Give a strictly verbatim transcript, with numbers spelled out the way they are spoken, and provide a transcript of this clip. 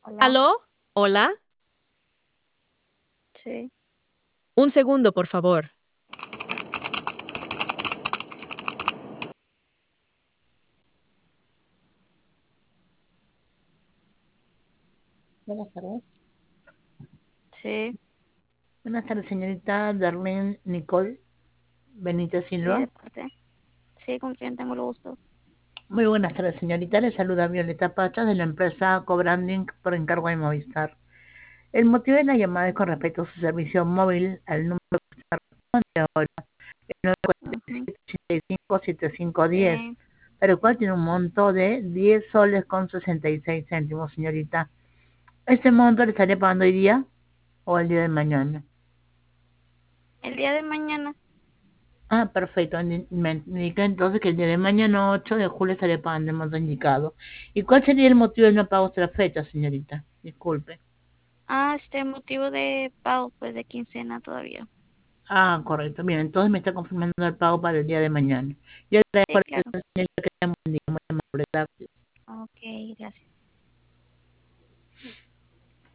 Hola, ¿Aló? ¿Hola? sí, Un segundo, por favor. Buenas tardes. sí, Buenas tardes, señorita Darlene Nicole Benítez sí, Silva. de parte. Sí, con quien tengo el gusto. Muy buenas tardes, señorita. Le saluda Violeta Pacha de la empresa Cobranding por encargo de Movistar. El motivo de la llamada es con respecto a su servicio móvil al número que se responde ahora, el nueve cuatro Ujú, siete ocho cinco siete cinco uno cero, sí, para el cual tiene un monto de diez soles con sesenta y seis céntimos, señorita. ¿Este monto le estaría pagando hoy día o el día de mañana? el día de mañana, Ah, perfecto. Indi- Me indica entonces que el día de mañana, ocho de julio, estaré pagando el monto indicado. ¿Y cuál sería el motivo de no pago hasta la fecha, señorita? Disculpe. ah, este motivo de pago, pues de quincena todavía. Ah, correcto. Bien, entonces me está confirmando el pago para el día de mañana. Yo agradezco Sí, a la claro. señorita que tenga un buen día. Muy amable. Gracias. Ok, gracias.